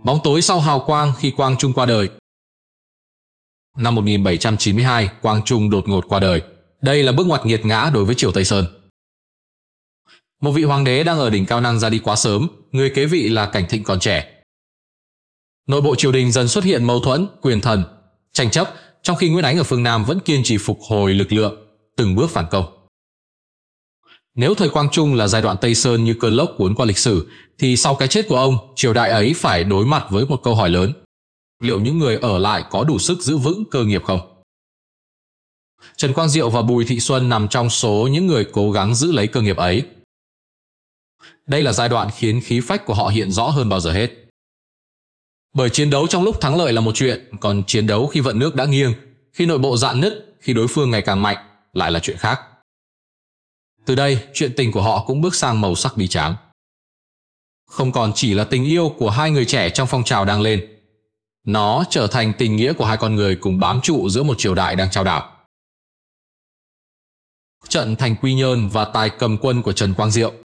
Bóng tối sau hào quang khi Quang Trung qua đời. Năm 1792, Quang Trung đột ngột qua đời. Đây là bước ngoặt nghiệt ngã đối với triều Tây Sơn. Một vị hoàng đế đang ở đỉnh cao năng ra đi quá sớm, người kế vị là Cảnh Thịnh còn trẻ. Nội bộ triều đình dần xuất hiện mâu thuẫn, quyền thần, tranh chấp, trong khi Nguyễn Ánh ở phương Nam vẫn kiên trì phục hồi lực lượng, từng bước phản công. Nếu thời Quang Trung là giai đoạn Tây Sơn như cơn lốc cuốn qua lịch sử, thì sau cái chết của ông, triều đại ấy phải đối mặt với một câu hỏi lớn. Liệu những người ở lại có đủ sức giữ vững cơ nghiệp không? Trần Quang Diệu và Bùi Thị Xuân nằm trong số những người cố gắng giữ lấy cơ nghiệp ấy. Đây là giai đoạn khiến khí phách của họ hiện rõ hơn bao giờ hết. Bởi chiến đấu trong lúc thắng lợi là một chuyện, còn chiến đấu khi vận nước đã nghiêng, khi nội bộ rạn nứt, khi đối phương ngày càng mạnh, lại là chuyện khác. Từ đây, chuyện tình của họ cũng bước sang màu sắc bi tráng. Không còn chỉ là tình yêu của hai người trẻ trong phong trào đang lên. Nó trở thành tình nghĩa của hai con người cùng bám trụ giữa một triều đại đang chao đảo. Trận Thành Quy Nhơn và tài cầm quân của Trần Quang Diệu.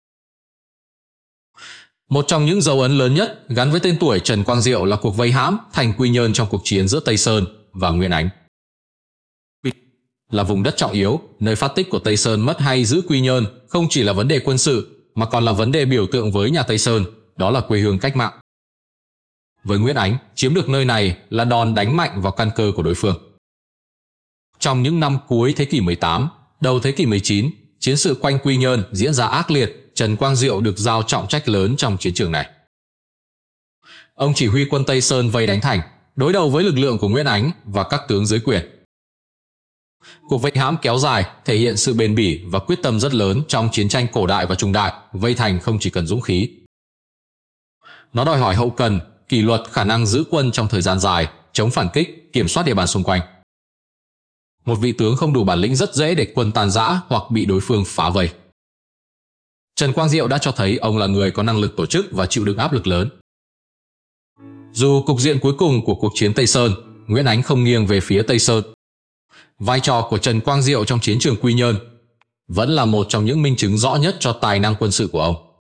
Một trong những dấu ấn lớn nhất gắn với tên tuổi Trần Quang Diệu là cuộc vây hãm Thành Quy Nhơn trong cuộc chiến giữa Tây Sơn và Nguyễn Ánh. Là vùng đất trọng yếu, nơi phát tích của Tây Sơn mất hay giữ Quy Nhơn không chỉ là vấn đề quân sự mà còn là vấn đề biểu tượng với nhà Tây Sơn, đó là quê hương cách mạng. Với Nguyễn Ánh, chiếm được nơi này là đòn đánh mạnh vào căn cơ của đối phương. Trong những năm cuối thế kỷ 18, đầu thế kỷ 19, chiến sự quanh Quy Nhơn diễn ra ác liệt, Trần Quang Diệu được giao trọng trách lớn trong chiến trường này. Ông chỉ huy quân Tây Sơn vây đánh thành, đối đầu với lực lượng của Nguyễn Ánh và các tướng dưới quyền. Cuộc vây hãm kéo dài thể hiện sự bền bỉ và quyết tâm rất lớn trong chiến tranh cổ đại và trung đại, vây thành không chỉ cần dũng khí. Nó đòi hỏi hậu cần, kỷ luật, khả năng giữ quân trong thời gian dài, chống phản kích, kiểm soát địa bàn xung quanh. Một vị tướng không đủ bản lĩnh rất dễ để quân tan rã hoặc bị đối phương phá vây. Trần Quang Diệu đã cho thấy ông là người có năng lực tổ chức và chịu đựng áp lực lớn. Dù cục diện cuối cùng của cuộc chiến Tây Sơn, Nguyễn Ánh không nghiêng về phía Tây Sơn, vai trò của Trần Quang Diệu trong chiến trường Quy Nhơn vẫn là một trong những minh chứng rõ nhất cho tài năng quân sự của ông.